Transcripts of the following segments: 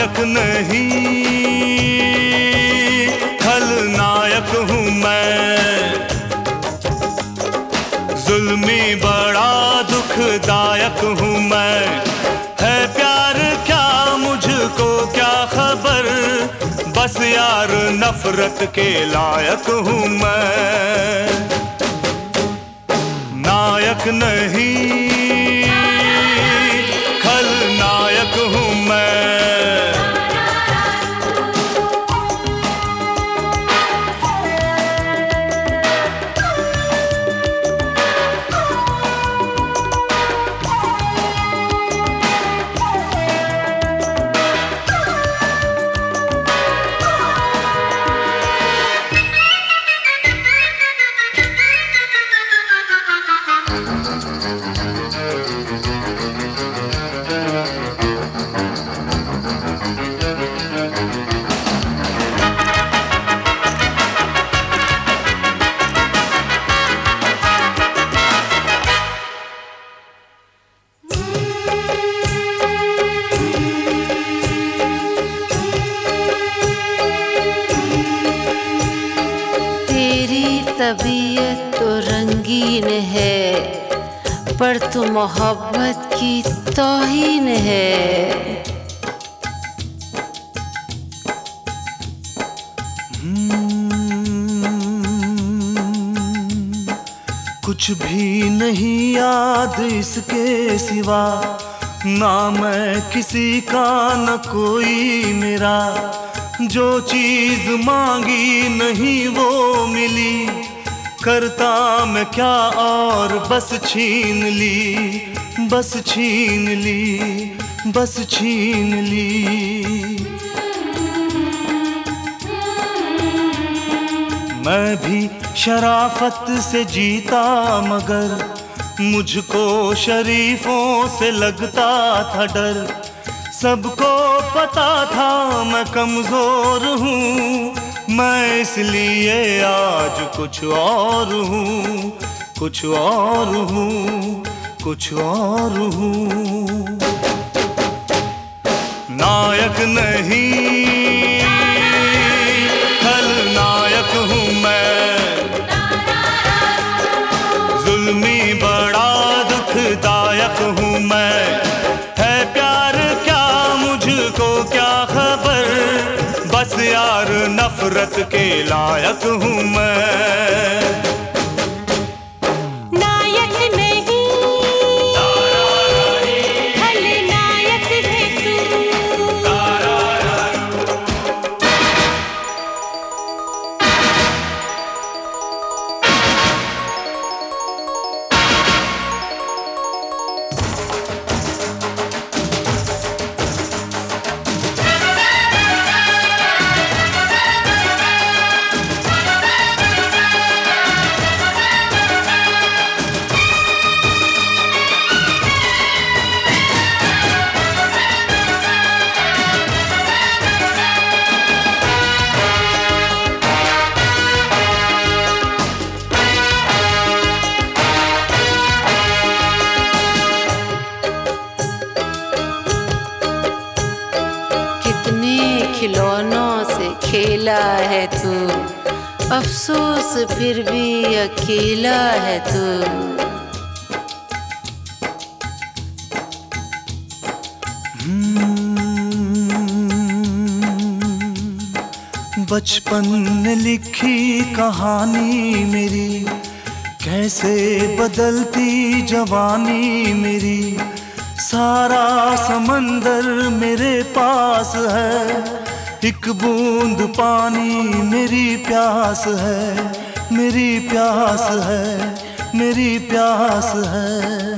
नायक नहीं खलनायक हूँ मैं। जुल्मी बड़ा दुखदायक हूँ मैं। है प्यार क्या मुझको क्या खबर, बस यार नफरत के लायक हूँ मैं। नायक नहीं खलनायक हूँ मैं। तबीयत तो रंगीन है, पर तू मोहब्बत की तौहीन है। कुछ भी नहीं याद इसके सिवा, ना मैं किसी का न कोई मेरा। जो चीज मांगी नहीं वो मिली, करता मैं क्या और बस छीन ली, बस छीन ली, बस छीन ली। मैं भी शराफत से जीता मगर मुझको शरीफों से लगता था डर। सबको पता था मैं कमजोर हूँ, मैं इसलिए आज कुछ और हूँ, कुछ और हूँ, कुछ और हूँ। नायक नहीं खलनायक हूँ मैं। जुल्मी बड़ा दुखदायक हूँ मैं। है प्यार क्या मुझको क्या खबर, बस यार नफरत के लायक हूँ मैं। खिलौनों से खेला है तू, अफसोस फिर भी अकेला है तू। बचपन ने लिखी कहानी मेरी, कैसे बदलती जवानी मेरी। सारा समंदर मेरे पास है, एक बूंद पानी मेरी प्यास है, मेरी प्यास है, मेरी प्यास है।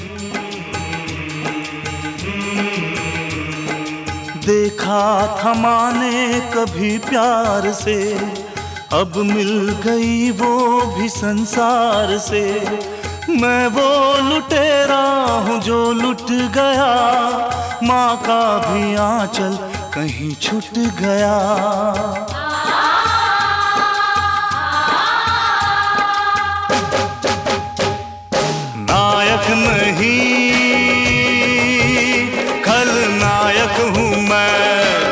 देखा था माने कभी प्यार से, अब मिल गई वो भी संसार से। मैं वो लुटेरा हूँ जो लुट गया, माँ का भी आंचल कहीं छूट गया। नायक नहीं खलनायक हूँ मैं।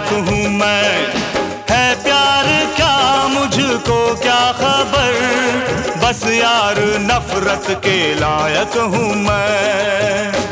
लायक हूँ मैं। है प्यार क्या मुझको क्या खबर, बस यार नफरत के लायक हूँ मैं।